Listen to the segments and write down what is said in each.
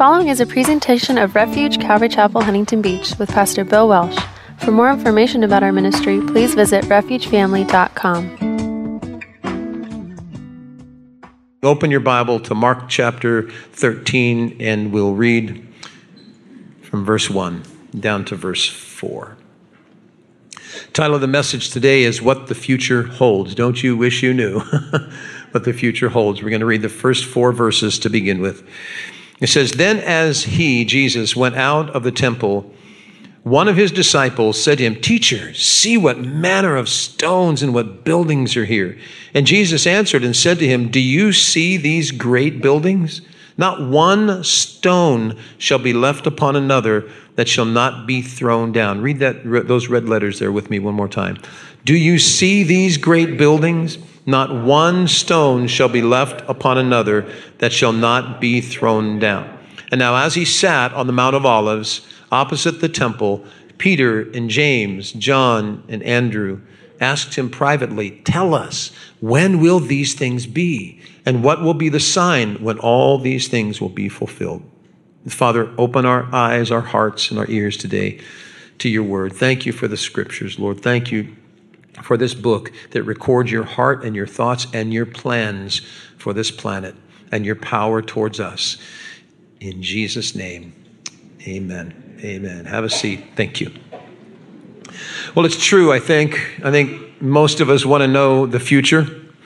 following is a presentation of Refuge Calvary Chapel, Huntington Beach with Pastor Bill Welsh. For more information about our ministry, please visit refugefamily.com. Open your Bible to Mark chapter 13, and we'll read from verse 1 down to verse 4. Title of the message today is What the Future Holds. Don't you wish you knew what the future holds? We're going to read the first 4 verses to begin with. It says, Then as he, Jesus, went out of the temple, one of his disciples said to him, Teacher, see what manner of stones and what buildings are here. And Jesus answered and said to him, Do you see these great buildings? Not one stone shall be left upon another that shall not be thrown down. Read those red letters there with me one more time. Do you see these great buildings? Not one stone shall be left upon another that shall not be thrown down. And now as he sat on the Mount of Olives, opposite the temple, Peter and James, John and Andrew asked him privately, Tell us, when will these things be? And what will be the sign when all these things will be fulfilled? Father, open our eyes, our hearts, and our ears today to your word. Thank you for the scriptures, Lord. Thank you for this book that records your heart and your thoughts and your plans for this planet and your power towards us. In Jesus' name, amen. Amen. Have a seat. Thank you. Well, it's true, I think most of us want to know the future.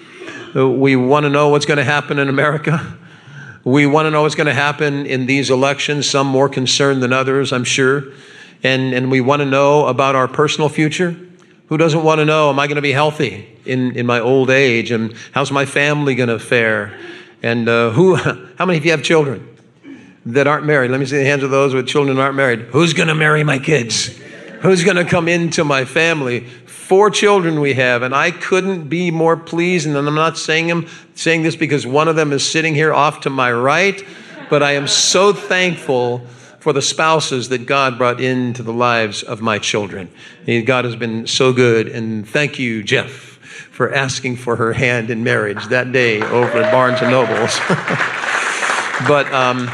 We want to know what's going to happen in America. We want to know what's going to happen in these elections, some more concerned than others, I'm sure. And we want to know about our personal future. Who doesn't want to know, am I going to be healthy in my old age? And how's my family going to fare? And how many of you have children that aren't married? Let me see the hands of those with children that aren't married. Who's going to marry my kids? Who's going to come into my family? 4 children we have, and I couldn't be more pleased. And I'm not saying this because one of them is sitting here off to my right, but I am so thankful for the spouses that God brought into the lives of my children. God has been so good, and thank you, Jeff, for asking for her hand in marriage that day over at Barnes & Noble's. But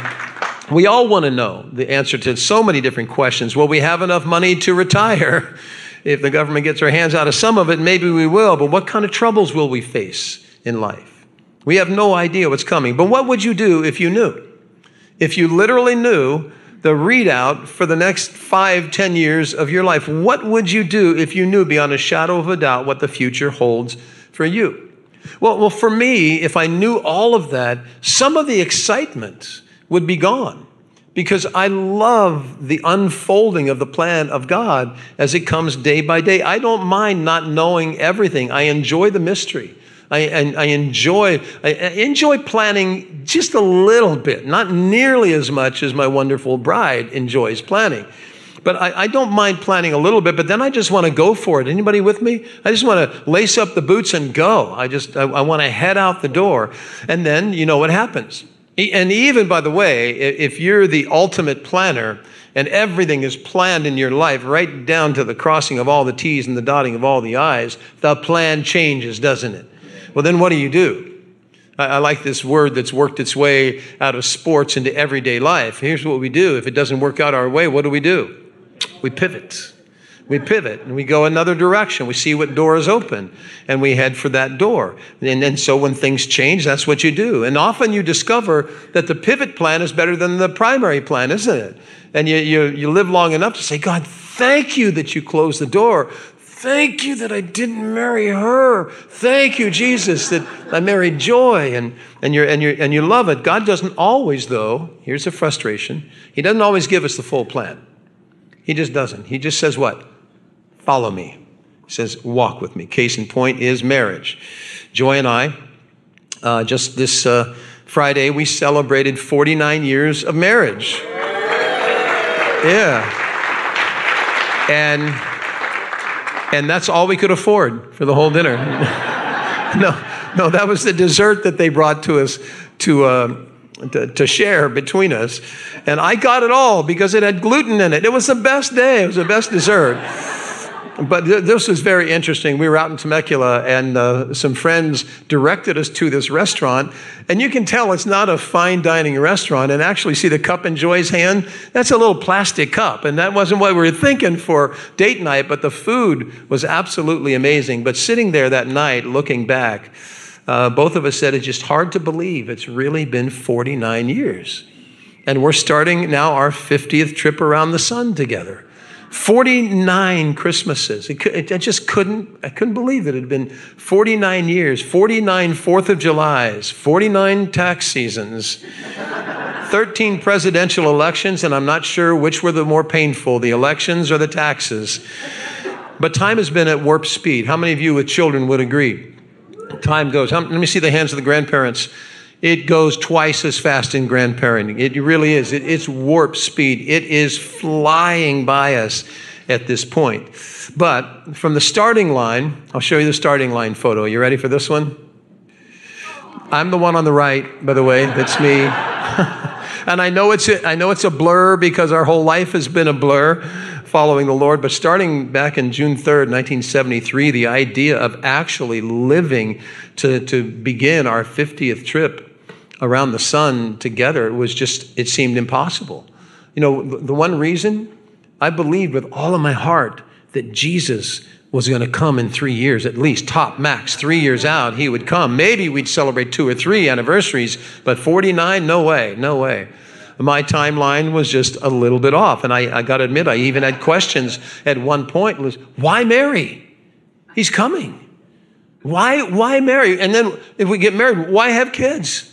we all want to know the answer to so many different questions. Will we have enough money to retire? If the government gets their hands out of some of it, maybe we will. But what kind of troubles will we face in life? We have no idea what's coming. But what would you do if you knew? If you literally knew the readout for the next 5-10 years of your life, what would you do if you knew beyond a shadow of a doubt what the future holds for you? Well, for me, if I knew all of that, some of the excitement would be gone, because I love the unfolding of the plan of God as it comes day by day. I don't mind not knowing everything. I enjoy the mystery. I enjoy planning just a little bit, not nearly as much as my wonderful bride enjoys planning. But I don't mind planning a little bit, but then I just want to go for it. Anybody with me? I just want to lace up the boots and go. I want to head out the door. And then you know what happens. And even, by the way, if you're the ultimate planner and everything is planned in your life right down to the crossing of all the T's and the dotting of all the I's, the plan changes, doesn't it? Well, then what do? I like this word that's worked its way out of sports into everyday life. Here's what we do. If it doesn't work out our way, what do? We pivot. We pivot and we go another direction. We see what door is open and we head for that door. And so when things change, that's what you do. And often you discover that the pivot plan is better than the primary plan, isn't it? And you live long enough to say, God, thank you that you closed the door. Thank you that I didn't marry her. Thank you, Jesus, that I married Joy, and you love it. God doesn't always, though. Here's the frustration. He doesn't always give us the full plan. He just doesn't. He just says what? Follow me. He says, walk with me. Case in point is marriage. Joy and I, just this Friday, we celebrated 49 years of marriage. Yeah. And that's all we could afford for the whole dinner. No, that was the dessert that they brought to us to share between us. And I got it all because it had gluten in it. It was the best day. It was the best dessert. But this was very interesting. We were out in Temecula, and some friends directed us to this restaurant. And you can tell it's not a fine dining restaurant. And actually, see the cup in Joy's hand? That's a little plastic cup. And that wasn't what we were thinking for date night, but the food was absolutely amazing. But sitting there that night, looking back, both of us said it's just hard to believe it's really been 49 years. And we're starting now our 50th trip around the sun together. 49 Christmases. I just couldn't believe that it had been 49 years, 49 4th of Julys, 49 tax seasons, 13 presidential elections, and I'm not sure which were the more painful, the elections or the taxes. But time has been at warp speed. How many of you with children would agree? Time goes. Let me see the hands of the grandparents. It goes twice as fast in grandparenting. It really is. It's warp speed. It is flying by us at this point. But from the starting line, I'll show you the starting line photo. You ready for this one? I'm the one on the right, by the way. That's me. And I know it's a blur because our whole life has been a blur following the Lord. But starting back in June 3rd, 1973, the idea of actually living to begin our 50th trip around the sun together, it seemed impossible. You know, the one reason I believed with all of my heart that Jesus was going to come in 3 years, at least, top max, 3 years out, he would come. Maybe we'd celebrate 2 or 3 anniversaries, but 49, no way. My timeline was just a little bit off. And I got to admit, I even had questions at one point. Was, why Mary? He's coming. Why Mary? And then if we get married, why have kids?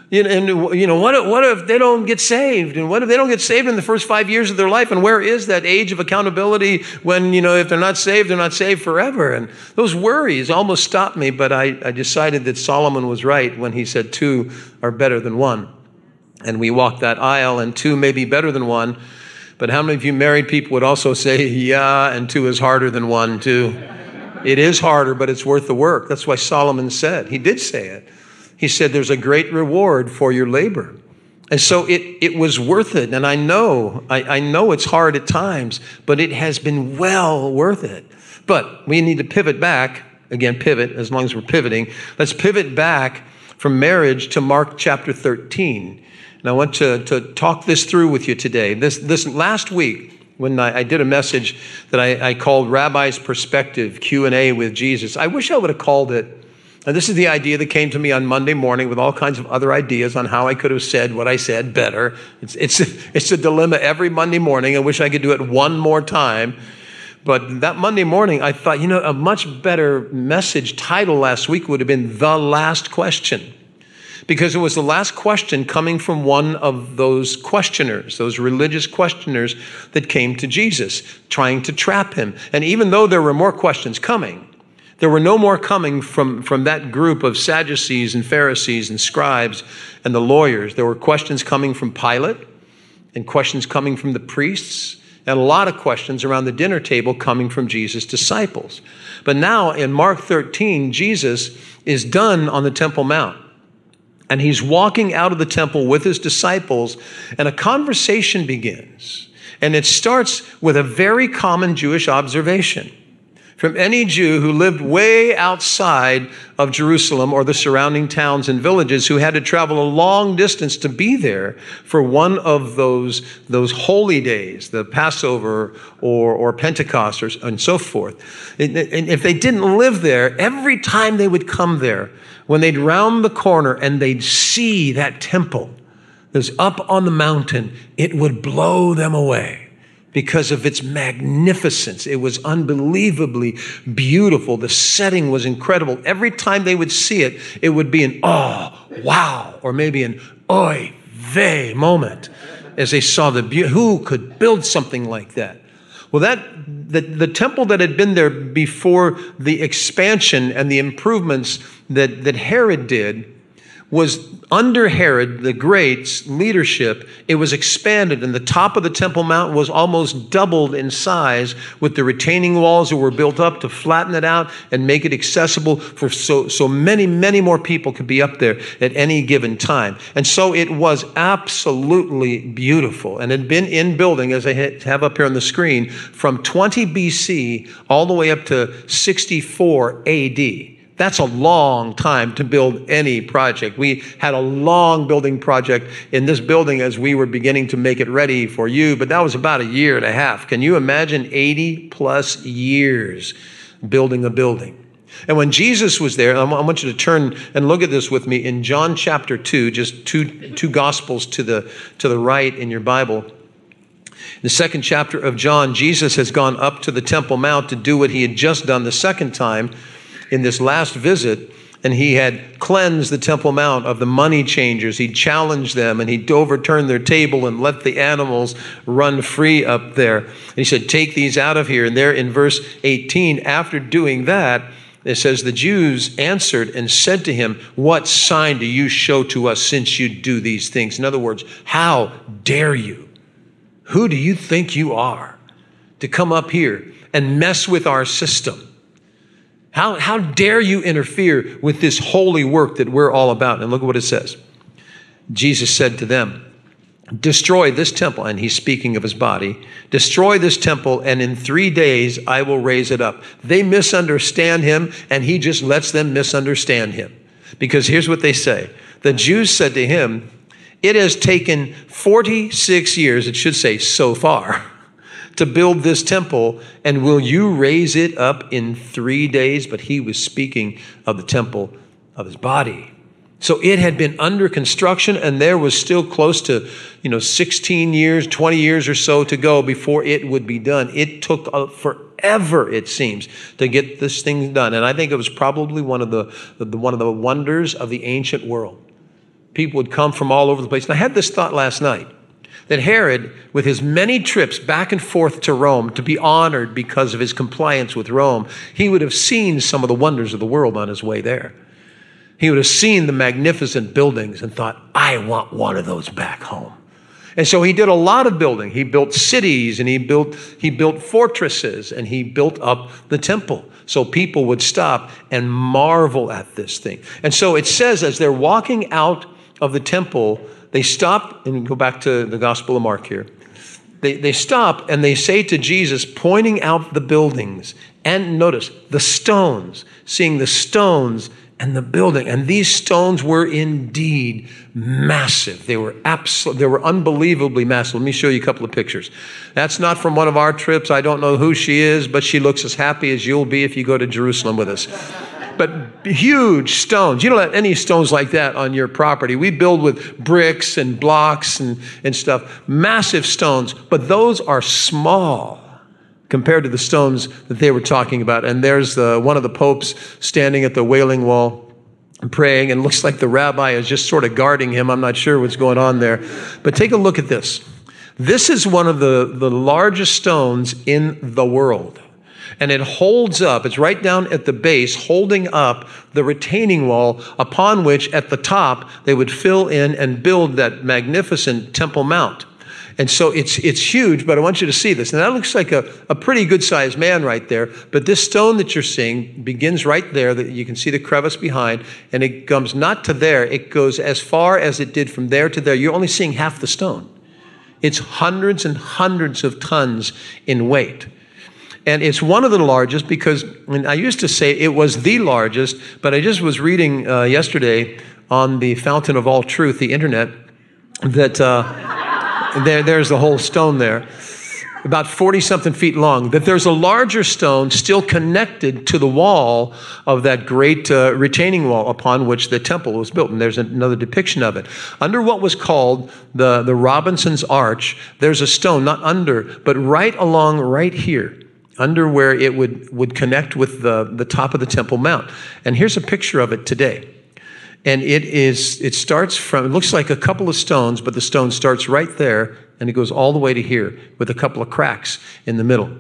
What if they don't get saved? And what if they don't get saved in the first 5 years of their life? And where is that age of accountability when, if they're not saved forever? And those worries almost stopped me, but I decided that Solomon was right when he said 2 are better than 1. And we walked that aisle, and 2 may be better than 1. But how many of you married people would also say, yeah, and 2 is harder than 1 too? It is harder, but it's worth the work. That's why Solomon said, he did say it. He said, there's a great reward for your labor. And so it was worth it. And I know it's hard at times, but it has been well worth it. But we need to pivot back, again, pivot, as long as we're pivoting. Let's pivot back from marriage to Mark chapter 13. And I want to talk this through with you today. This last week, when I did a message that I called Rabbi's Perspective, Q&A with Jesus, I wish I would have called it. And this is the idea that came to me on Monday morning with all kinds of other ideas on how I could have said what I said better. It's a dilemma every Monday morning. I wish I could do it one more time. But that Monday morning, I thought, a much better message title last week would have been The Last Question. Because it was the last question coming from one of those questioners, those religious questioners that came to Jesus, trying to trap him. And even though there were more questions coming, there were no more coming from that group of Sadducees and Pharisees and scribes and the lawyers. There were questions coming from Pilate and questions coming from the priests and a lot of questions around the dinner table coming from Jesus' disciples. But now in Mark 13, Jesus is done on the Temple Mount. And he's walking out of the temple with his disciples, and a conversation begins. And it starts with a very common Jewish observation from any Jew who lived way outside of Jerusalem or the surrounding towns and villages, who had to travel a long distance to be there for one of those holy days, the Passover or Pentecost and so forth. And if they didn't live there, every time they would come there, when they'd round the corner and they'd see that temple that's up on the mountain, it would blow them away. Because of its magnificence. It was unbelievably beautiful. The setting was incredible. Every time they would see it, it would be an oh, wow, or maybe an oy vey moment as they saw the beauty. Who could build something like that? Well, the temple that had been there before the expansion and the improvements that Herod did was under Herod the Great's leadership, it was expanded, and the top of the Temple Mount was almost doubled in size with the retaining walls that were built up to flatten it out and make it accessible for so many more people could be up there at any given time. And so it was absolutely beautiful, and had been in building, as I have up here on the screen, from 20 BC all the way up to 64 AD. That's a long time to build any project. We had a long building project in this building as we were beginning to make it ready for you, but that was about a year and a half. Can you imagine 80 plus years building a building? And when Jesus was there, I want you to turn and look at this with me in John chapter 2, just two gospels to the right in your Bible. In the second chapter of John, Jesus has gone up to the Temple Mount to do what he had just done the second time in this last visit, and he had cleansed the Temple Mount of the money changers. He challenged them, and he'd overturned their table and let the animals run free up there. And he said, take these out of here. And there in verse 18, after doing that, it says, the Jews answered and said to him, what sign do you show to us since you do these things? In other words, how dare you? Who do you think you are to come up here and mess with our system? How dare you interfere with this holy work that we're all about? And look at what it says. Jesus said to them, destroy this temple, and he's speaking of his body, destroy this temple, and in 3 days I will raise it up. They misunderstand him, and he just lets them misunderstand him. Because here's what they say. The Jews said to him, it has taken 46 years, it should say so far, to build this temple, and will you raise it up in 3 days? But he was speaking of the temple of his body. So it had been under construction, and there was still close to 16 years, 20 years or so to go before it would be done. It took forever, it seems, to get this thing done. And I think it was probably one of the wonders of the ancient world. People would come from all over the place. And I had this thought last night, that Herod, with his many trips back and forth to Rome to be honored because of his compliance with Rome, he would have seen some of the wonders of the world on his way there. He would have seen the magnificent buildings and thought, I want one of those back home. And so he did a lot of building. He built cities, and he built fortresses, and he built up the temple. So people would stop and marvel at this thing. And so it says, as they're walking out of the temple, they stop, and go back to the Gospel of Mark here. They stop and they say to Jesus, pointing out the buildings, and notice the stones, seeing the stones and the building. And these stones were indeed massive. They were unbelievably massive. Let me show you a couple of pictures. That's not from one of our trips. I don't know who she is, but she looks as happy as you'll be if you go to Jerusalem with us. But huge stones. You don't have any stones like that on your property. We build with bricks and blocks and stuff. Massive stones, but those are small compared to the stones that they were talking about. And there's one of the popes standing at the Wailing Wall praying, and looks like the rabbi is just sort of guarding him. I'm not sure what's going on there. But take a look at this. This is one of the largest stones in the world. And it holds up, it's right down at the base, holding up the retaining wall upon which at the top they would fill in and build that magnificent Temple Mount. And so it's huge, but I want you to see this. And that looks like a pretty good-sized man right there. But this stone that you're seeing begins right there. That you can see the crevice behind, and it comes not to there. It goes as far as it did from there to there. You're only seeing half the stone. It's hundreds and hundreds of tons in weight. And it's one of the largest because, I used to say it was the largest, but I just was reading yesterday on the Fountain of All Truth, the internet, that there's the whole stone there, about 40-something feet long, that there's a larger stone still connected to the wall of that great retaining wall upon which the temple was built. And there's another depiction of it. Under what was called the Robinson's Arch, there's a stone, not under, but right along right here, under where it would connect with the top of the Temple Mount. And here's a picture of it today. And it starts from, it looks like a couple of stones, but the stone starts right there, and it goes all the way to here with a couple of cracks in the middle.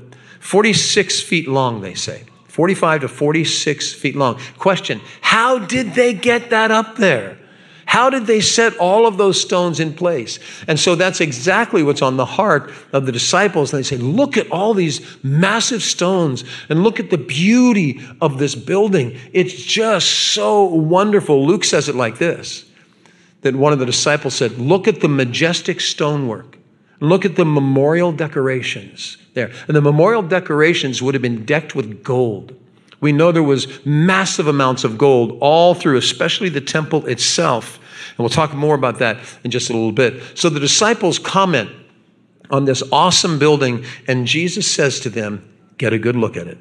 46 feet long, they say. 45 to 46 feet long. Question, how did they get that up there? How did they set all of those stones in place? And so that's exactly what's on the heart of the disciples. And they say, look at all these massive stones and look at the beauty of this building. It's just so wonderful. Luke says it like this, that one of the disciples said, look at the majestic stonework. Look at the memorial decorations there. And the memorial decorations would have been decked with gold. We know there was massive amounts of gold all through, especially the temple itself. And we'll talk more about that in just a little bit. So the disciples comment on this awesome building, and Jesus says to them, get a good look at it,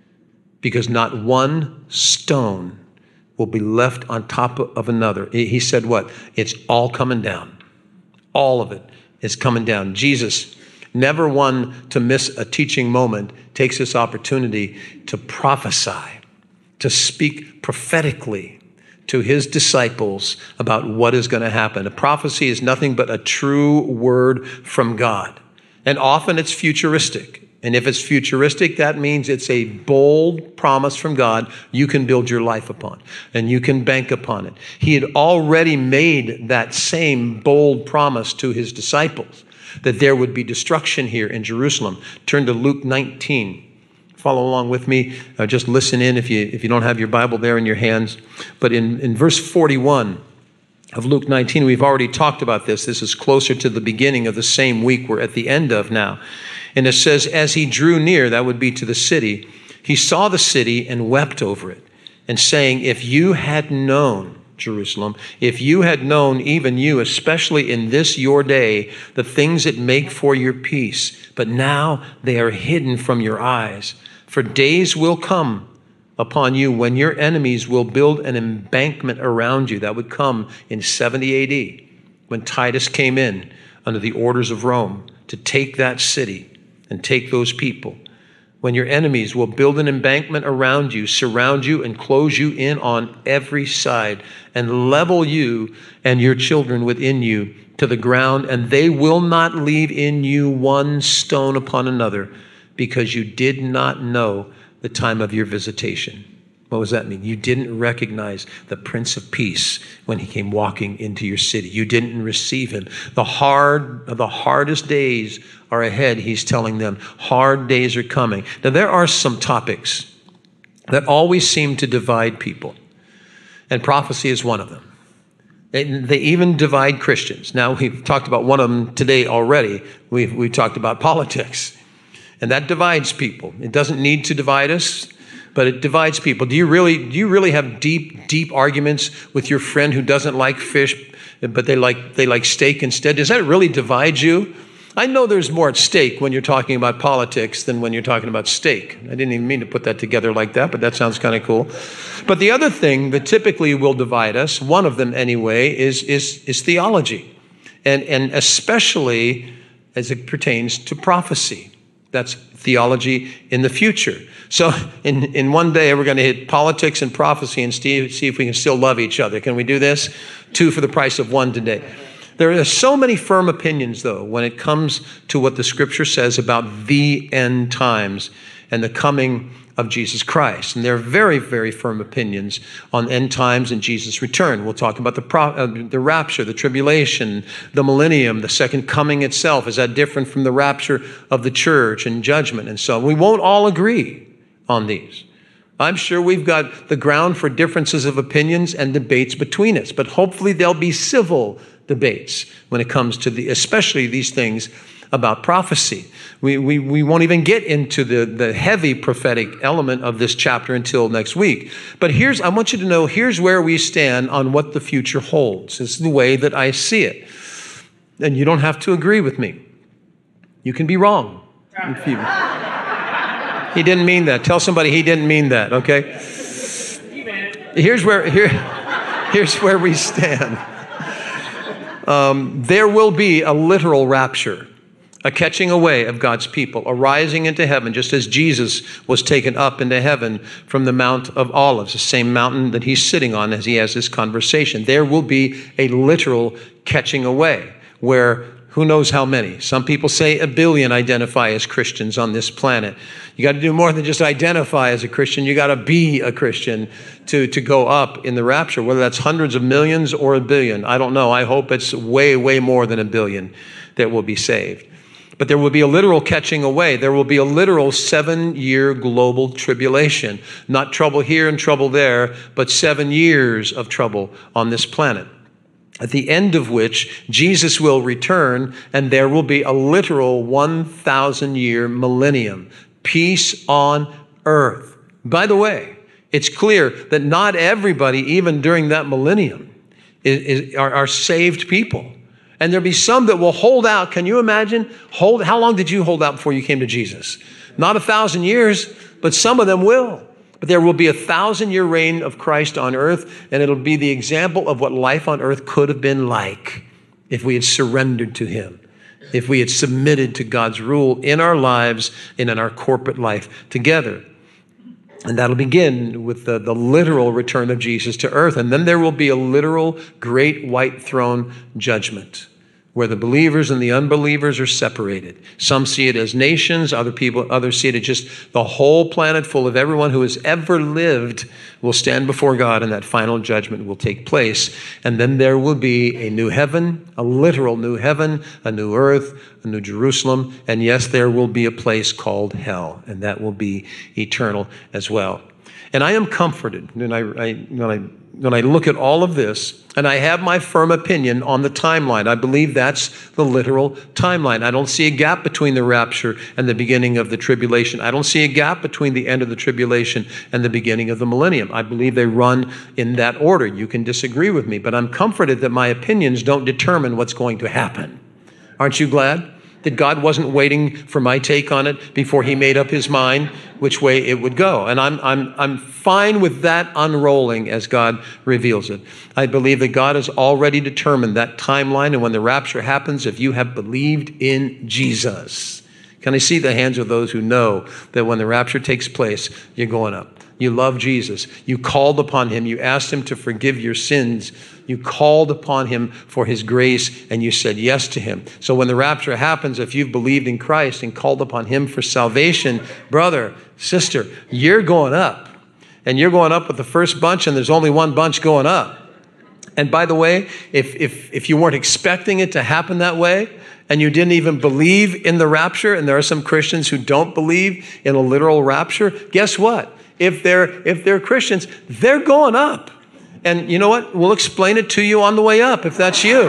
because not one stone will be left on top of another. He said what? It's all coming down. All of it is coming down. Jesus, never one to miss a teaching moment, takes this opportunity to prophesy, to speak prophetically to his disciples about what is going to happen. A prophecy is nothing but a true word from God. And often it's futuristic. And if it's futuristic, that means it's a bold promise from God you can build your life upon and you can bank upon it. He had already made that same bold promise to his disciples, that there would be destruction here in Jerusalem. Turn to Luke 19. Follow along with me. Just listen in if you don't have your Bible there in your hands. But in verse 41 of Luke 19, we've already talked about this. This is closer to the beginning of the same week we're at the end of now. And it says, as he drew near, that would be to the city, he saw the city and wept over it, and saying, if you had known, Jerusalem, if you had known, even you, especially in this your day, the things that make for your peace, but now they are hidden from your eyes. For days will come upon you when your enemies will build an embankment around you. That would come in 70 AD, when Titus came in under the orders of Rome to take that city and take those people. When your enemies will build an embankment around you, surround you, and close you in on every side, and level you and your children within you to the ground, and they will not leave in you one stone upon another, because you did not know the time of your visitation. What does that mean? You didn't recognize the Prince of Peace when he came walking into your city. You didn't receive him. The hardest days are ahead, he's telling them. Hard days are coming. Now, there are some topics that always seem to divide people, and prophecy is one of them. They even divide Christians. Now, we've talked about one of them today already. We've talked about politics, and that divides people. It doesn't need to divide us, but it divides people. Do you really have deep arguments with your friend who doesn't like fish, but they like steak instead? Does that really divide you? I know there's more at stake when you're talking about politics than when you're talking about steak. I didn't even mean to put that together like that, but that sounds kind of cool. But the other thing that typically will divide us, one of them anyway, is theology, and especially as it pertains to prophecy. That's theology in the future. So in one day, we're going to hit politics and prophecy and see if we can still love each other. Can we do this? 2 for the price of 1 today. There are so many firm opinions, though, when it comes to what the Scripture says about the end times and the coming of Jesus Christ. And there are very, very firm opinions on end times and Jesus' return. We'll talk about the rapture, the tribulation, the millennium, the second coming itself. Is that different from the rapture of the church and judgment and so on? We won't all agree on these. I'm sure we've got the ground for differences of opinions and debates between us, but hopefully there'll be civil debates when it comes to especially these things about prophecy. We won't even get into the heavy prophetic element of this chapter until next week. But I want you to know, here's where we stand on what the future holds. This is the way that I see it. And you don't have to agree with me. You can be wrong. He didn't mean that. Tell somebody he didn't mean that, okay? Here's where we stand. There will be a literal rapture, a catching away of God's people, a rising into heaven, just as Jesus was taken up into heaven from the Mount of Olives, the same mountain that he's sitting on as he has this conversation. There will be a literal catching away where who knows how many. Some people say 1 billion identify as Christians on this planet. You got to do more than just identify as a Christian. You got to be a Christian to go up in the rapture, whether that's hundreds of millions or 1 billion. I don't know. I hope it's way, way more than 1 billion that will be saved. But there will be a literal catching away. There will be a literal 7-year global tribulation. Not trouble here and trouble there, but 7 years of trouble on this planet. At the end of which Jesus will return, and there will be a literal 1,000-year millennium. Peace on earth. By the way, it's clear that not everybody, even during that millennium, are saved people. And there'll be some that will hold out. Can you imagine? How long did you hold out before you came to Jesus? Not 1,000 years, but some of them will. But there will be a 1,000-year reign of Christ on earth, and it'll be the example of what life on earth could have been like if we had surrendered to him, if we had submitted to God's rule in our lives and in our corporate life together. And that'll begin with the literal return of Jesus to earth. And then there will be a literal great white throne judgment where the believers and the unbelievers are separated. Some see it as nations, others see it as just the whole planet full of everyone who has ever lived will stand before God, and that final judgment will take place. And then there will be a new heaven, a literal new heaven, a new earth, a new Jerusalem, and yes, there will be a place called hell, and that will be eternal as well. And I am comforted when I look at all of this, and I have my firm opinion on the timeline. I believe that's the literal timeline. I don't see a gap between the rapture and the beginning of the tribulation. I don't see a gap between the end of the tribulation and the beginning of the millennium. I believe they run in that order. You can disagree with me, but I'm comforted that my opinions don't determine what's going to happen. Aren't you glad that God wasn't waiting for my take on it before he made up his mind which way it would go? And I'm fine with that unrolling as God reveals it. I believe that God has already determined that timeline, and when the rapture happens, if you have believed in Jesus, can I see the hands of those who know that when the rapture takes place, you're going up? You love Jesus. You called upon him. You asked him to forgive your sins. You called upon him for his grace, and you said yes to him. So when the rapture happens, if you've believed in Christ and called upon him for salvation, brother, sister, you're going up. And you're going up with the first bunch, and there's only one bunch going up. And by the way, if you weren't expecting it to happen that way, and you didn't even believe in the rapture, and there are some Christians who don't believe in a literal rapture, guess what? If they're Christians, they're going up. And you know what? We'll explain it to you on the way up if that's you.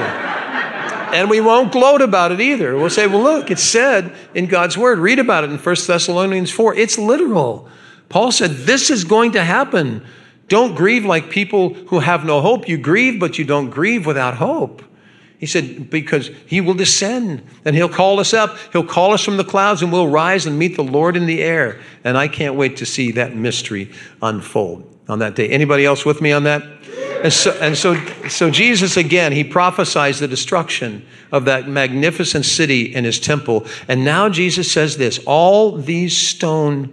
And we won't gloat about it either. We'll say, well, look, it's said in God's word. Read about it in 1 Thessalonians 4. It's literal. Paul said, this is going to happen. Don't grieve like people who have no hope. You grieve, but you don't grieve without hope. He said, because he will descend and he'll call us up. He'll call us from the clouds and we'll rise and meet the Lord in the air. And I can't wait to see that mystery unfold on that day. Anybody else with me on that? And so Jesus, again, he prophesies the destruction of that magnificent city and his temple. And now Jesus says this, all these stones,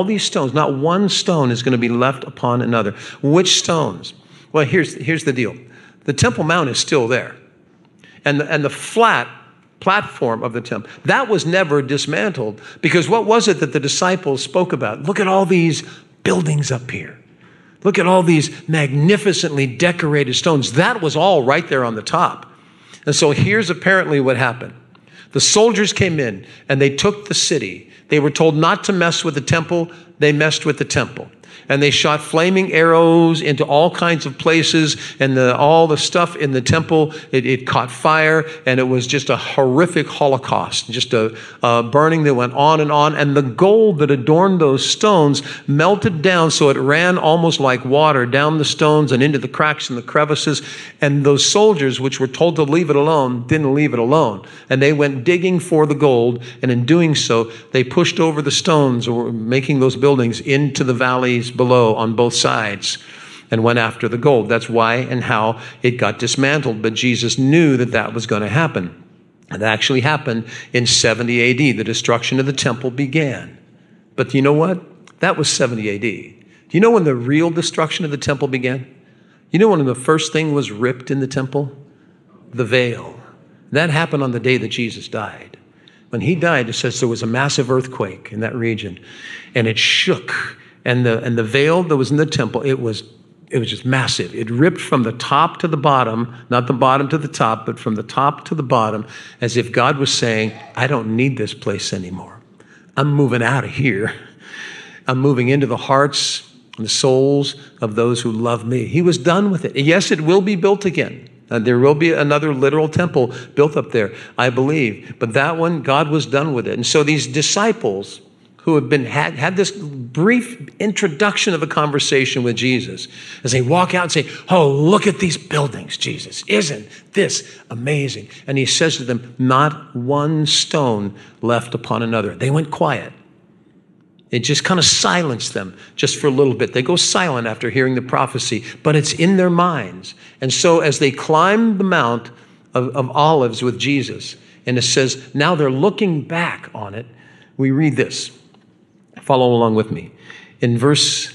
not one stone is going to be left upon another. Which stones? Well, here's the deal. The Temple Mount is still there. And the flat platform of the temple, that was never dismantled, because what was it that the disciples spoke about? Look at all these buildings up here. Look at all these magnificently decorated stones. That was all right there on the top. And so here's apparently what happened. The soldiers came in and they took the city. They were told not to mess with the temple. They messed with the temple. And they shot flaming arrows into all kinds of places, and all the stuff in the temple, it caught fire, and it was just a horrific Holocaust, just a burning that went on. And the gold that adorned those stones melted down so it ran almost like water down the stones and into the cracks and the crevices. And those soldiers, which were told to leave it alone, didn't leave it alone. And they went digging for the gold, and in doing so, they pushed over the stones, or making those buildings, into the valleys below on both sides, and went after the gold. That's why and how it got dismantled. But Jesus knew that that was going to happen. It actually happened in 70 AD. The destruction of the temple began. But you know what? That was 70 AD. Do you know when the real destruction of the temple began? You know when the first thing was ripped in the temple? The veil. That happened on the day that Jesus died. When he died, it says there was a massive earthquake in that region, and it shook. And the veil that was in the temple, it was just massive. It ripped from the top to the bottom, not the bottom to the top, but from the top to the bottom, as if God was saying, I don't need this place anymore. I'm moving out of here. I'm moving into the hearts and the souls of those who love me. He was done with it. Yes, it will be built again. There will be another literal temple built up there, I believe. But that one, God was done with it. And so these disciples who had this brief introduction of a conversation with Jesus, as they walk out and say, oh, look at these buildings, Jesus. Isn't this amazing? And he says to them, not one stone left upon another. They went quiet. It just kind of silenced them just for a little bit. They go silent after hearing the prophecy, but it's in their minds. And so as they climb the Mount of Olives with Jesus, and it says, now they're looking back on it, we read this. Follow along with me. In verse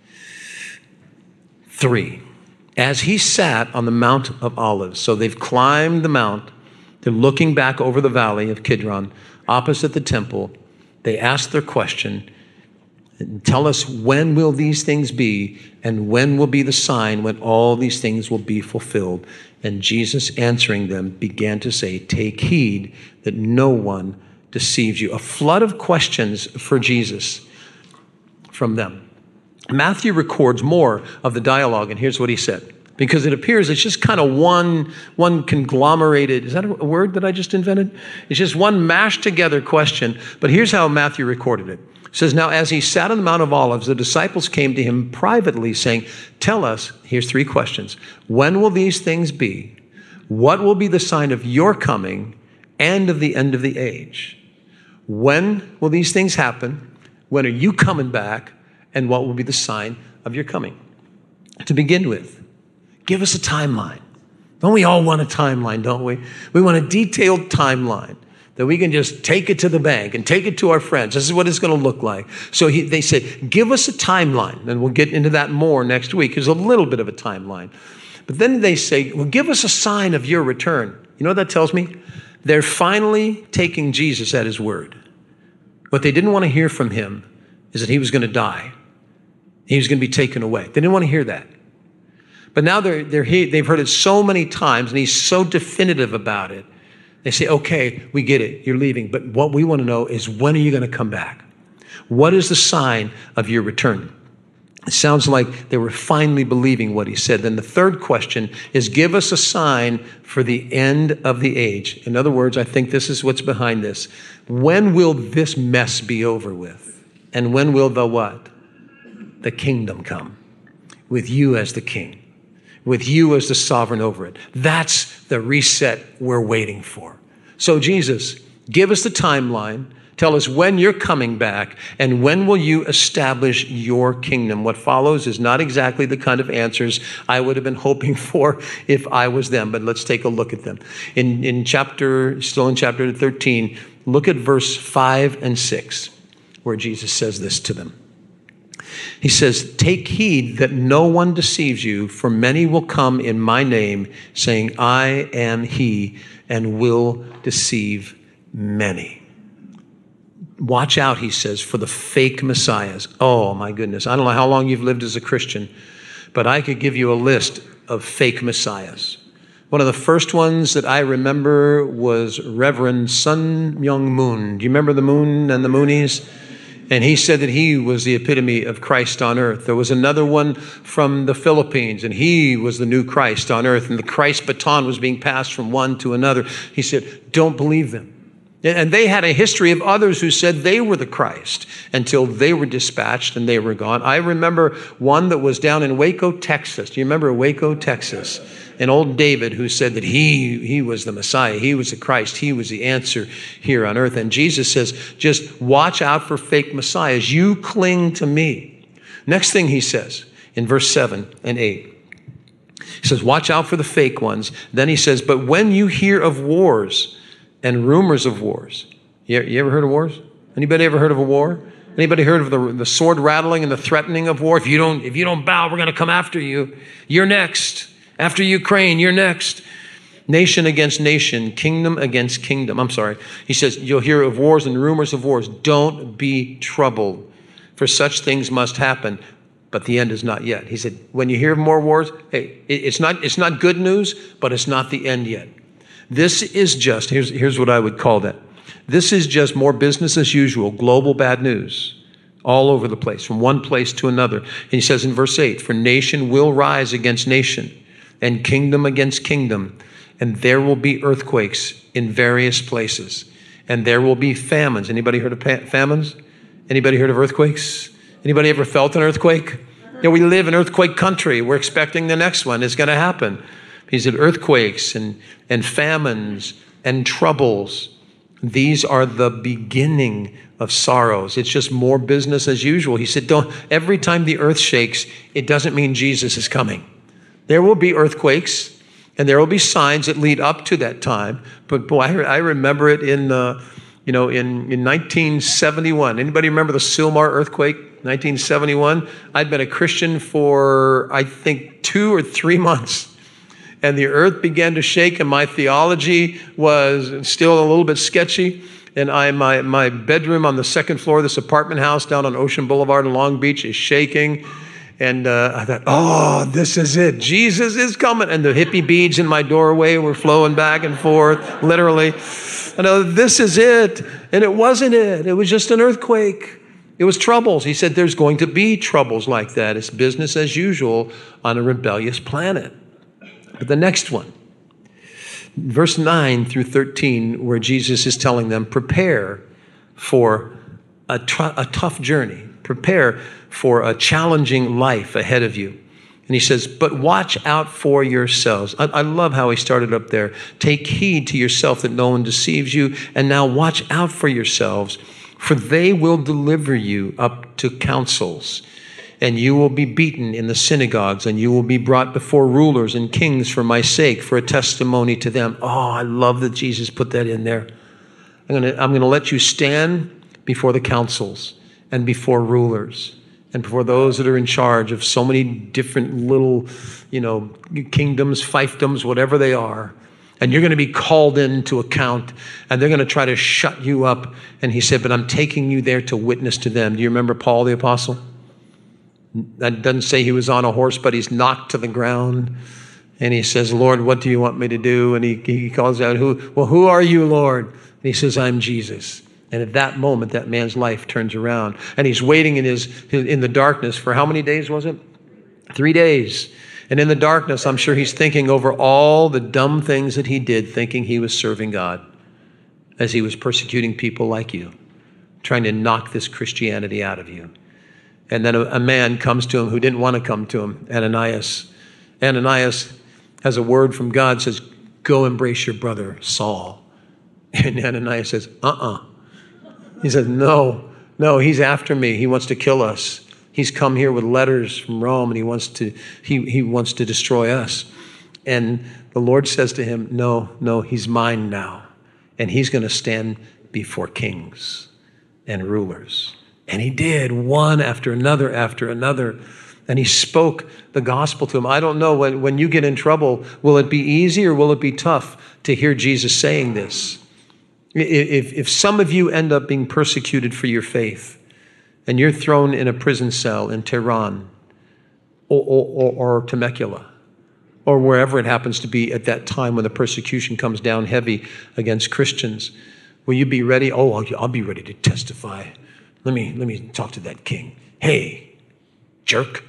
3, as he sat on the Mount of Olives, so they've climbed the mount, they're looking back over the valley of Kidron, opposite the temple. They ask their question, tell us, when will these things be, and when will be the sign when all these things will be fulfilled? And Jesus, answering them, began to say, take heed that no one deceives you. A flood of questions for Jesus from them. Matthew records more of the dialogue, and here's what he said. Because it appears it's just kind of one conglomerated, is that a word that I just invented? It's just one mashed together question, but here's how Matthew recorded it. It says, now as he sat on the Mount of Olives, the disciples came to him privately saying, tell us, here's 3 questions. When will these things be? What will be the sign of your coming and of the end of the age? When will these things happen? When are you coming back? And what will be the sign of your coming? To begin with, give us a timeline. Don't we all want a timeline, don't we? We want a detailed timeline that we can just take it to the bank and take it to our friends. This is what it's going to look like. So they said, give us a timeline. And we'll get into that more next week. There's a little bit of a timeline. But then they say, well, give us a sign of your return. You know what that tells me? They're finally taking Jesus at his word. What they didn't want to hear from him is that he was going to die. He was going to be taken away. They didn't want to hear that. But now they've heard it so many times, and he's so definitive about it. They say, okay, we get it. You're leaving. But what we want to know is, when are you going to come back? What is the sign of your return? It sounds like they were finally believing what he said. Then the third question is, give us a sign for the end of the age. In other words, I think this is what's behind this. When will this mess be over with? And when will the what? The kingdom come, with you as the king, with you as the sovereign over it. That's the reset we're waiting for. So Jesus, give us the timeline. Tell us when you're coming back, and when will you establish your kingdom? What follows is not exactly the kind of answers I would have been hoping for if I was them, but let's take a look at them. Still in chapter 13, look at verse 5 and 6, where Jesus says this to them. He says, take heed that no one deceives you, for many will come in my name, saying, I am he, and will deceive many. Watch out, he says, for the fake messiahs. Oh, my goodness. I don't know how long you've lived as a Christian, but I could give you a list of fake messiahs. One of the first ones that I remember was Reverend Sun Myung Moon. Do you remember the Moon and the Moonies? And he said that he was the epitome of Christ on earth. There was another one from the Philippines, and he was the new Christ on earth, and the Christ baton was being passed from one to another. He said, don't believe them. And they had a history of others who said they were the Christ until they were dispatched and they were gone. I remember one that was down in Waco, Texas. Do you remember Waco, Texas? An old David who said that he was the Messiah. He was the Christ. He was the answer here on earth. And Jesus says, just watch out for fake messiahs. You cling to me. Next thing he says in verse 7 and 8. He says, watch out for the fake ones. Then he says, but when you hear of wars and rumors of wars. You ever heard of wars? Anybody ever heard of a war? Anybody heard of the sword rattling and the threatening of war? If you don't bow, we're going to come after you. You're next. After Ukraine, you're next. Nation against nation, kingdom against kingdom. He says, you'll hear of wars and rumors of wars. Don't be troubled, for such things must happen, but the end is not yet. He said, when you hear of more wars, hey, it's not good news, but it's not the end yet. This is just, here's what I would call that. This is just more business as usual, global bad news all over the place, from one place to another. And he says in verse 8, for nation will rise against nation and kingdom against kingdom, and there will be earthquakes in various places, and there will be famines. Anybody heard of famines? Anybody heard of earthquakes? Anybody ever felt an earthquake? We live in earthquake country. We're expecting the next one is going to happen. He said earthquakes and famines and troubles. These are the beginning of sorrows. It's just more business as usual. He said, every time the earth shakes, it doesn't mean Jesus is coming. There will be earthquakes and there will be signs that lead up to that time. But boy, I remember it in 1971. Anybody remember the Sylmar earthquake, 1971? I'd been a Christian for, I think, 2 or 3 months. And the earth began to shake, and my theology was still a little bit sketchy. And my bedroom on the second floor of this apartment house down on Ocean Boulevard in Long Beach is shaking. And I thought, this is it. Jesus is coming. And the hippie beads in my doorway were flowing back and forth, literally. And this is it. And it wasn't it. It was just an earthquake. It was troubles. He said there's going to be troubles like that. It's business as usual on a rebellious planet. But the next one, verse 9 through 13, where Jesus is telling them, prepare for a tough journey. Prepare for a challenging life ahead of you. And he says, but watch out for yourselves. I love how he started up there. Take heed to yourself that no one deceives you. And now watch out for yourselves, for they will deliver you up to councils. And you will be beaten in the synagogues, and you will be brought before rulers and kings for my sake, for a testimony to them. Oh, I love that Jesus put that in there. I'm going to let you stand before the councils and before rulers and before those that are in charge of so many different little, kingdoms, fiefdoms, whatever they are. And you're going to be called into account, and they're going to try to shut you up. And he said, but I'm taking you there to witness to them. Do you remember Paul the Apostle? That doesn't say he was on a horse, but he's knocked to the ground. And he says, Lord, what do you want me to do? And he calls out, who are you, Lord? And he says, I'm Jesus. And at that moment, that man's life turns around. And he's waiting in the darkness for how many days was it? 3 days. And in the darkness, I'm sure he's thinking over all the dumb things that he did, thinking he was serving God as he was persecuting people like you, trying to knock this Christianity out of you. And then a man comes to him who didn't want to come to him, Ananias. Ananias has a word from God, says, go embrace your brother, Saul. And Ananias says, He says, no, he's after me. He wants to kill us. He's come here with letters from Rome, and he wants to destroy us. And the Lord says to him, no, he's mine now. And he's going to stand before kings and rulers. And he did, one after another after another. And he spoke the gospel to him. I don't know, when you get in trouble, will it be easy or will it be tough to hear Jesus saying this? If some of you end up being persecuted for your faith, and you're thrown in a prison cell in Tehran or Temecula, or wherever it happens to be at that time when the persecution comes down heavy against Christians, will you be ready? Oh, I'll be ready to testify. Let me talk to that king. Hey, jerk.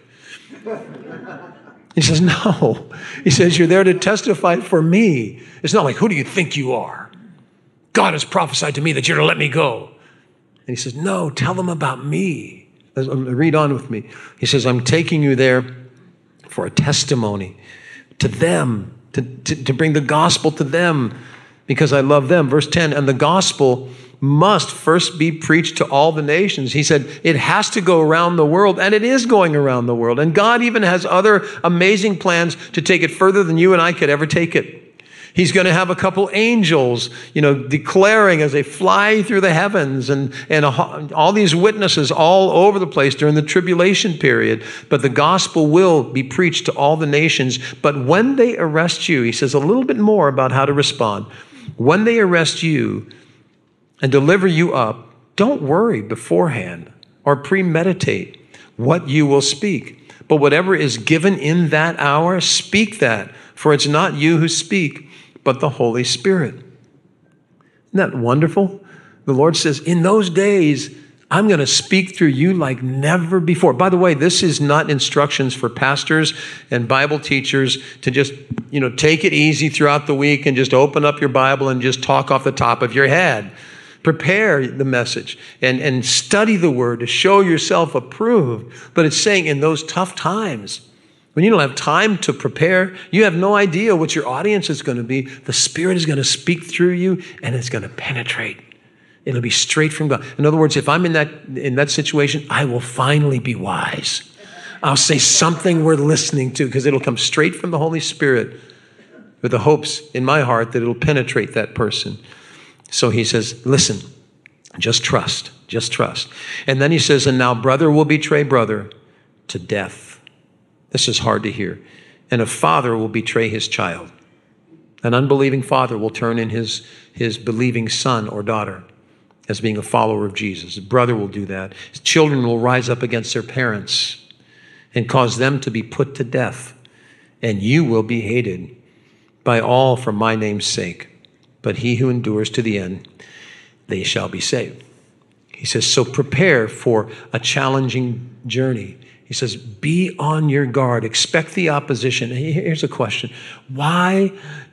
He says, no. He says, you're there to testify for me. It's not like, who do you think you are? God has prophesied to me that you're to let me go. And he says, no, tell them about me. Read on with me. He says, I'm taking you there for a testimony to them, to bring the gospel to them because I love them. Verse 10, and the gospel must first be preached to all the nations. He said it has to go around the world, and it is going around the world. And God even has other amazing plans to take it further than you and I could ever take it. He's going to have a couple angels, declaring as they fly through the heavens and all these witnesses all over the place during the tribulation period. But the gospel will be preached to all the nations. But when they arrest you, he says a little bit more about how to respond. When they arrest you and deliver you up, don't worry beforehand or premeditate what you will speak. But whatever is given in that hour, speak that. For it's not you who speak, but the Holy Spirit. Isn't that wonderful? The Lord says, in those days, I'm going to speak through you like never before. By the way, this is not instructions for pastors and Bible teachers to just, take it easy throughout the week and just open up your Bible and just talk off the top of your head. Prepare the message and study the word to show yourself approved. But it's saying in those tough times, when you don't have time to prepare, you have no idea what your audience is going to be. The Spirit is going to speak through you and it's going to penetrate. It'll be straight from God. In other words, if I'm in that situation, I will finally be wise. I'll say something worth listening to because it'll come straight from the Holy Spirit with the hopes in my heart that it'll penetrate that person. So he says, listen, just trust. And then he says, and now brother will betray brother to death. This is hard to hear. And a father will betray his child. An unbelieving father will turn in his believing son or daughter as being a follower of Jesus. A brother will do that. His children will rise up against their parents and cause them to be put to death. And you will be hated by all for my name's sake. But he who endures to the end, they shall be saved. He says, so prepare for a challenging journey. He says, be on your guard. Expect the opposition. Here's a question. Why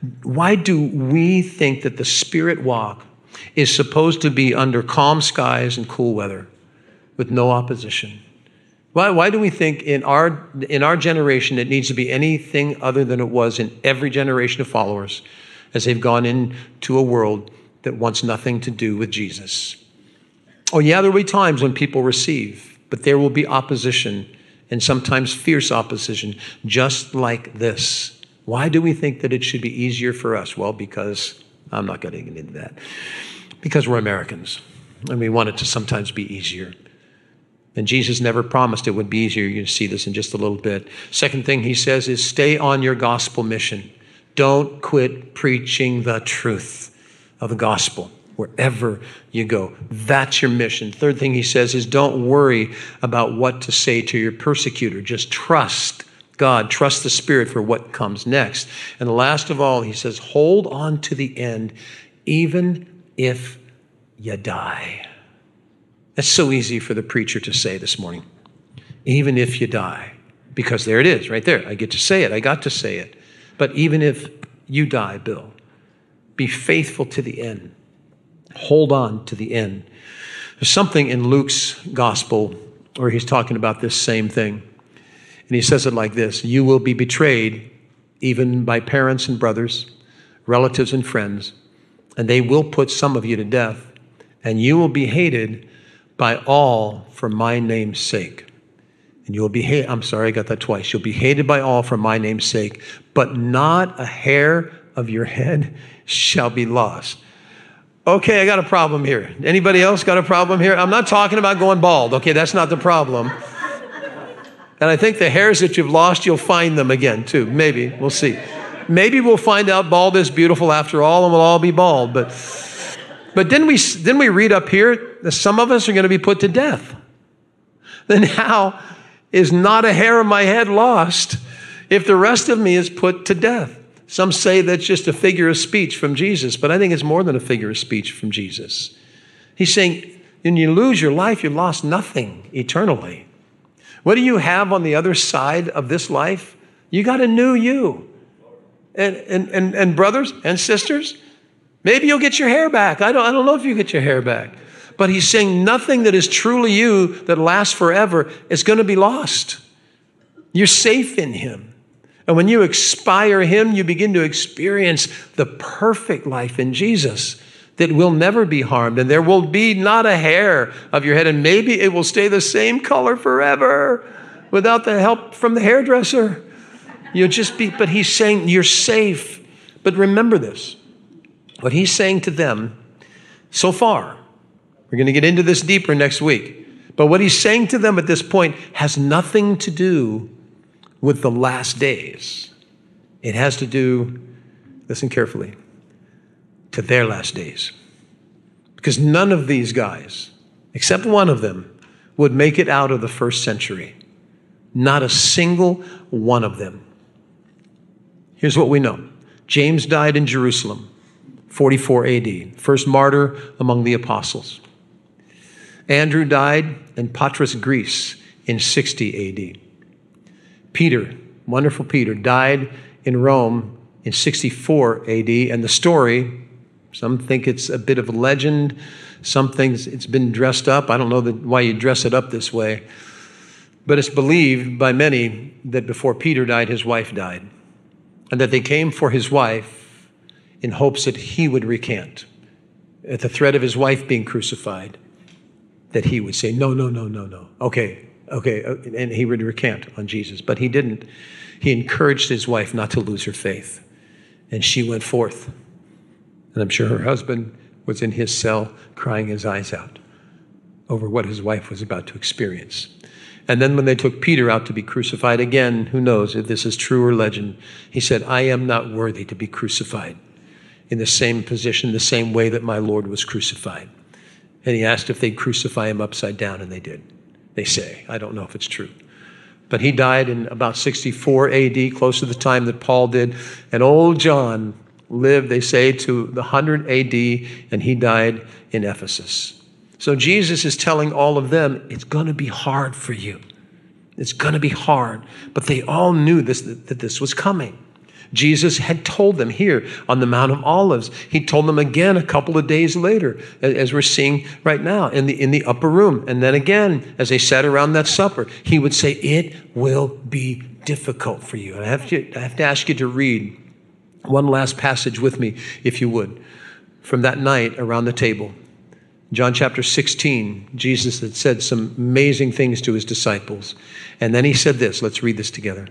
do we think that the Spirit walk is supposed to be under calm skies and cool weather with no opposition? Why do we think in our generation it needs to be anything other than it was in every generation of followers as they've gone into a world that wants nothing to do with Jesus? Oh yeah, there will be times when people receive, but there will be opposition, and sometimes fierce opposition, just like this. Why do we think that it should be easier for us? Well, because, I'm not going to get into that, because we're Americans, and we want it to sometimes be easier. And Jesus never promised it would be easier. You're going to see this in just a little bit. Second thing he says is stay on your gospel mission. Don't quit preaching the truth of the gospel wherever you go. That's your mission. Third thing he says is don't worry about what to say to your persecutor. Just trust God, trust the Spirit for what comes next. And last of all, he says, hold on to the end, even if you die. That's so easy for the preacher to say this morning. Even if you die. Because there it is, right there. I get to say it. I got to say it. But even if you die, Bill, be faithful to the end. Hold on to the end. There's something in Luke's gospel where he's talking about this same thing. And he says it like this: you will be betrayed even by parents and brothers, relatives and friends, and they will put some of you to death, and you will be hated by all for my name's sake. And you will be hated. I'm sorry, I got that twice. You'll be hated by all for my name's sake, but not a hair of your head shall be lost. Okay, I got a problem here. Anybody else got a problem here? I'm not talking about going bald. Okay, that's not the problem. And I think the hairs that you've lost, you'll find them again too. Maybe, we'll see. Maybe we'll find out bald is beautiful after all and we'll all be bald. But didn't we read up here that some of us are going to be put to death? Then how is not a hair of my head lost if the rest of me is put to death? Some say that's just a figure of speech from Jesus, but I think it's more than a figure of speech from Jesus. He's saying, when you lose your life, you lost nothing eternally. What do you have on the other side of this life? You got a new you. And brothers and sisters, maybe you'll get your hair back. I don't know if you get your hair back. But he's saying nothing that is truly you that lasts forever is going to be lost. You're safe in him. And when you expire him, you begin to experience the perfect life in Jesus that will never be harmed. And there will be not a hair of your head. And maybe it will stay the same color forever without the help from the hairdresser. You'll just be, but he's saying you're safe But remember this, what he's saying to them so far, we're going to get into this deeper next week, but what he's saying to them at this point has nothing to do with the last days. It has to do, listen carefully, to their last days. Because none of these guys, except one of them, would make it out of the first century. Not a single one of them. Here's what we know. James died in Jerusalem, 44 AD, first martyr among the apostles. Andrew died in Patras, Greece, in 60 AD. Peter, wonderful Peter, died in Rome in 64 AD, and the story, some think it's a bit of a legend, some think it's been dressed up. I don't know why you dress it up this way, but it's believed by many that before Peter died, his wife died, and that they came for his wife in hopes that he would recant. At the threat of his wife being crucified, that he would say, no. Okay, and he would recant on Jesus, but he didn't. He encouraged his wife not to lose her faith, and she went forth. And I'm sure her husband was in his cell crying his eyes out over what his wife was about to experience. And then when they took Peter out to be crucified again, who knows if this is true or legend, he said, I am not worthy to be crucified in the same position, the same way that my Lord was crucified. And he asked if they'd crucify him upside down, and they did. They say. I don't know if it's true. But he died in about 64 AD, close to the time that Paul did. And old John lived, they say, to the 100 AD, and he died in Ephesus. So Jesus is telling all of them, it's going to be hard for you. It's going to be hard. But they all knew that this was coming. Jesus had told them here on the Mount of Olives. He told them again a couple of days later, as we're seeing right now in the upper room. And then again, as they sat around that supper, he would say, it will be difficult for you. And I have to ask you to read one last passage with me, if you would, from that night around the table. John chapter 16, Jesus had said some amazing things to his disciples. And then he said this, let's read this together.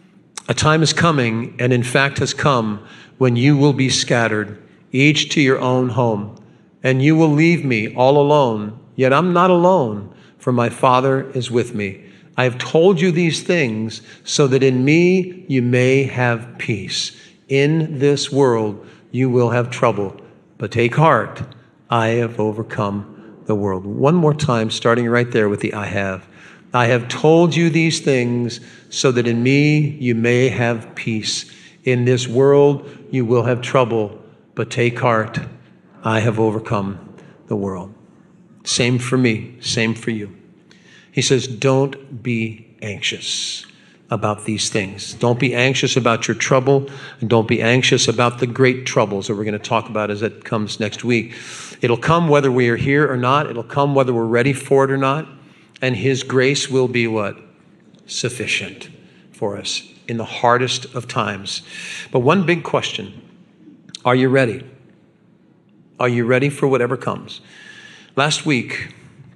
A time is coming, and in fact has come, when you will be scattered, each to your own home, and you will leave me all alone. Yet I'm not alone, for my Father is with me. I have told you these things so that in me you may have peace. In this world you will have trouble, but take heart, I have overcome the world. One more time, starting right there with the I have. I have told you these things so that in me you may have peace. In this world you will have trouble, but take heart, I have overcome the world. Same for me, same for you. He says, don't be anxious about these things. Don't be anxious about your trouble, and don't be anxious about the great troubles that we're going to talk about as it comes next week. It'll come whether we are here or not. It'll come whether we're ready for it or not. And his grace will be what? Sufficient for us in the hardest of times. But one big question, are you ready? Are you ready for whatever comes? Last week,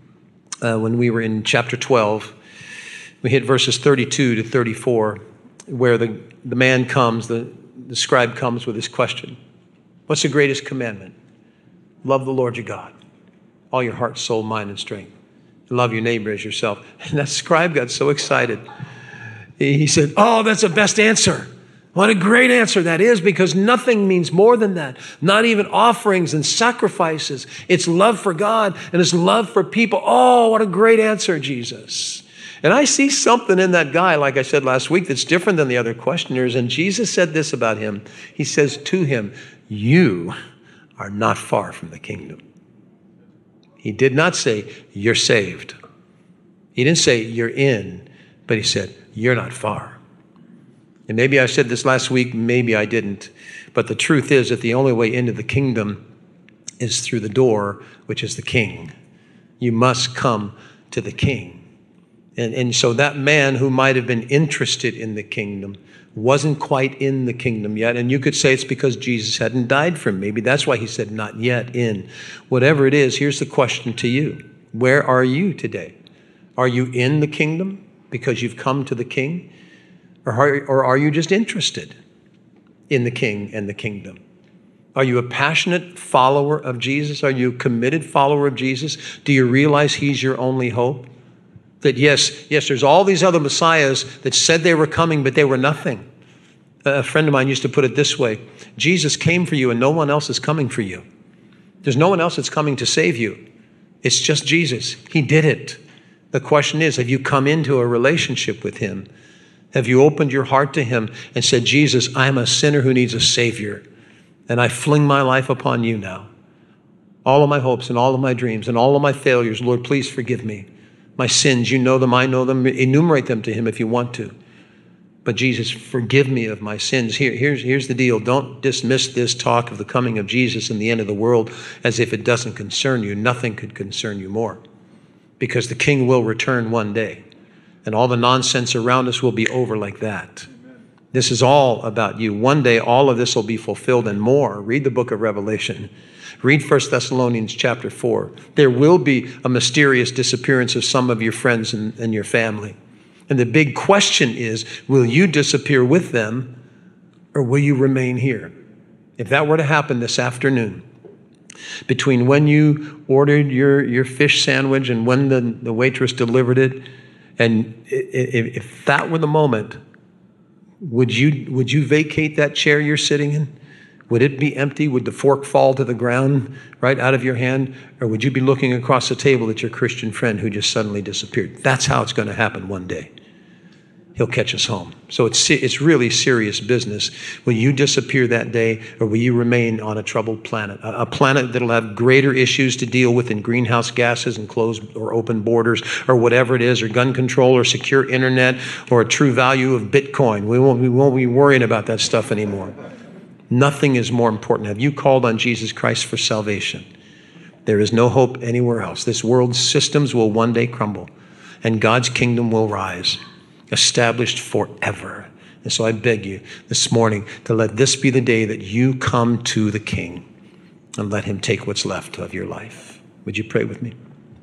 when we were in chapter 12, we hit verses 32 to 34, where the man comes, the scribe comes with this question. What's the greatest commandment? Love the Lord your God, all your heart, soul, mind, and strength. Love your neighbor as yourself. And that scribe got so excited. He said, oh, that's the best answer. What a great answer that is, because nothing means more than that. Not even offerings and sacrifices. It's love for God and it's love for people. Oh, what a great answer, Jesus. And I see something in that guy, like I said last week, that's different than the other questioners. And Jesus said this about him. He says to him, you are not far from the kingdom. He did not say, you're saved. He didn't say, you're in, but he said, you're not far. And maybe I said this last week, maybe I didn't. But the truth is that the only way into the kingdom is through the door, which is the king. You must come to the king. And so that man who might have been interested in the kingdom wasn't quite in the kingdom yet. And you could say it's because Jesus hadn't died for him. Maybe that's why he said, not yet in. Whatever it is, here's the question to you. Where are you today? Are you in the kingdom because you've come to the king? Or are you just interested? in the King and the kingdom? Are you a passionate follower of Jesus? Are you a committed follower of Jesus? Do you realize he's your only hope? That yes, there's all these other messiahs that said they were coming, but they were nothing. A friend of mine used to put it this way: Jesus came for you and no one else is coming for you. There's no one else that's coming to save you. It's just Jesus. He did it. The question is, have you come into a relationship with him? Have you opened your heart to him and said, Jesus, I'm a sinner who needs a savior, and I fling my life upon you now. All of my hopes and all of my dreams and all of my failures, Lord, please forgive me. My sins, you know them, I know them. Enumerate them to him if you want to. But Jesus, forgive me of my sins. Here's the deal. Don't dismiss this talk of the coming of Jesus and the end of the world as if it doesn't concern you. Nothing could concern you more, because the King will return one day, and all the nonsense around us will be over like that. Amen. This is all about you. One day, all of this will be fulfilled and more. Read the book of Revelation. Read 1 Thessalonians chapter 4. There will be a mysterious disappearance of some of your friends and your family. And the big question is, will you disappear with them, or will you remain here? If that were to happen this afternoon, between when you ordered your fish sandwich and when the waitress delivered it, and if that were the moment, would you vacate that chair you're sitting in? Would it be empty? Would the fork fall to the ground right out of your hand? Or would you be looking across the table at your Christian friend who just suddenly disappeared? That's how it's going to happen one day. He'll catch us home. So it's really serious business. Will you disappear that day, or will you remain on a troubled planet? A planet that'll have greater issues to deal with in greenhouse gases and closed or open borders or whatever it is, or gun control or secure internet or a true value of Bitcoin. We won't be worrying about that stuff anymore. Nothing is more important. Have you called on Jesus Christ for salvation? There is no hope anywhere else. This world's systems will one day crumble, and God's kingdom will rise, established forever. And so I beg you this morning to let this be the day that you come to the King and let him take what's left of your life. Would you pray with me?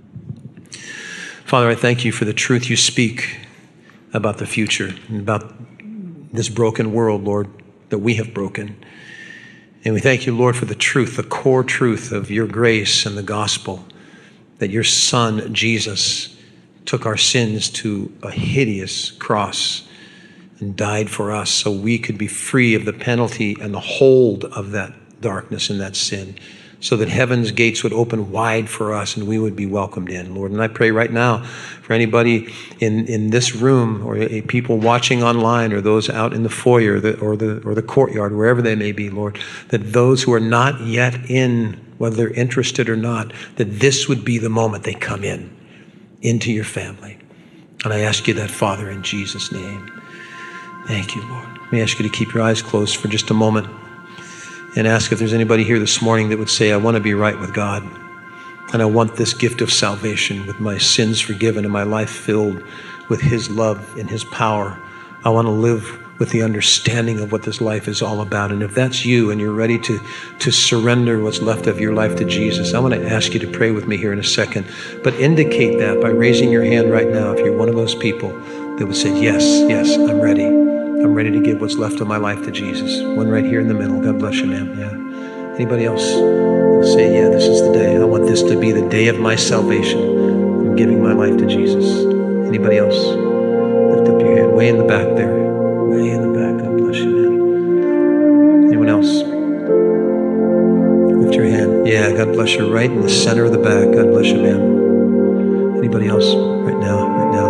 Father, I thank you for the truth you speak about the future and about this broken world, Lord, that we have broken. And we thank you, Lord, for the truth, the core truth of your grace and the gospel, that your Son, Jesus, took our sins to a hideous cross and died for us so we could be free of the penalty and the hold of that darkness and that sin, so that heaven's gates would open wide for us and we would be welcomed in, Lord. And I pray right now for anybody in this room, or people watching online, or those out in the foyer or the courtyard, wherever they may be, Lord, that those who are not yet in, whether they're interested or not, that this would be the moment they come into your family. And I ask you that, Father, in Jesus' name. Thank you, Lord. Let me ask you to keep your eyes closed for just a moment and ask if there's anybody here this morning that would say, I want to be right with God, and I want this gift of salvation with my sins forgiven and my life filled with his love and his power. I want to live with the understanding of what this life is all about. And if that's you and you're ready to surrender what's left of your life to Jesus, I want to ask you to pray with me here in a second. But indicate that by raising your hand right now if you're one of those people that would say, yes, I'm ready. I'm ready to give what's left of my life to Jesus. One right here in the middle. God bless you, ma'am. Yeah. Anybody else? Say, yeah, this is the day. I want this to be the day of my salvation. I'm giving my life to Jesus. Anybody else? Lift up your hand. Way in the back there. Way in the back. God bless you, man. Anyone else? Lift your hand. Yeah, God bless you. Right in the center of the back. God bless you, man. Anybody else? Right now.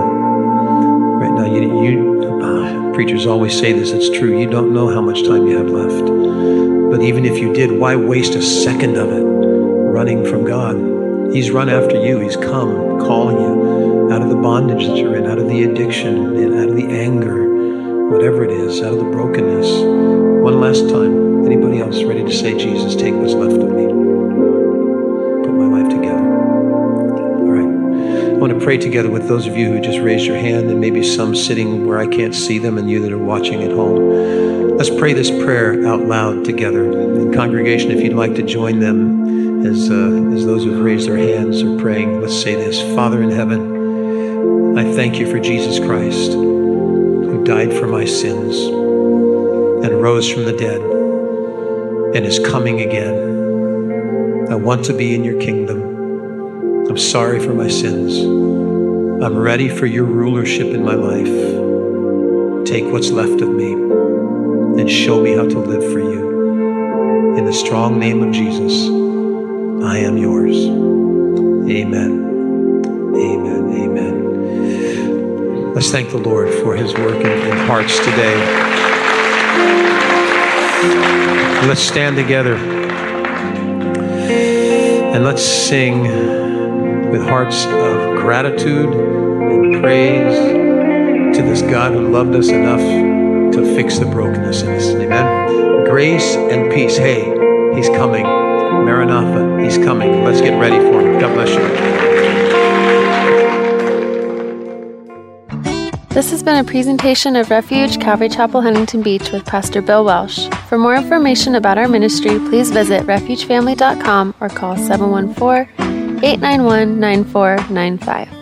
Preachers always say this. It's true. You don't know how much time you have left. But even if you did, why waste a second of it running from God? He's run after you. He's come calling you out of the bondage that you're in, out of the addiction, and out of the anger, whatever it is, out of the brokenness. One last time. Anybody else ready to say, Jesus, take what's left of me. Put my life together. All right. I want to pray together with those of you who just raised your hand, and maybe some sitting where I can't see them, and you that are watching at home. Let's pray this prayer out loud together. In congregation, if you'd like to join them as those who've raised their hands are praying, let's say this. Father in heaven, I thank you for Jesus Christ, who died for my sins and rose from the dead and is coming again. I want to be in your kingdom. I'm sorry for my sins. I'm ready for your rulership in my life. Take what's left of me and show me how to live for you. In the strong name of Jesus, I am yours. Amen. Amen. Amen. Let's thank the Lord for his work in hearts today. Let's stand together and let's sing with hearts of gratitude and praise to this God who loved us enough to fix the brokenness in us. Amen. Grace and peace. Hey, he's coming. Maranatha, he's coming. Let's get ready for him. God bless you. This has been a presentation of Refuge Calvary Chapel, Huntington Beach with Pastor Bill Welsh. For more information about our ministry, please visit refugefamily.com or call 714-891-9495.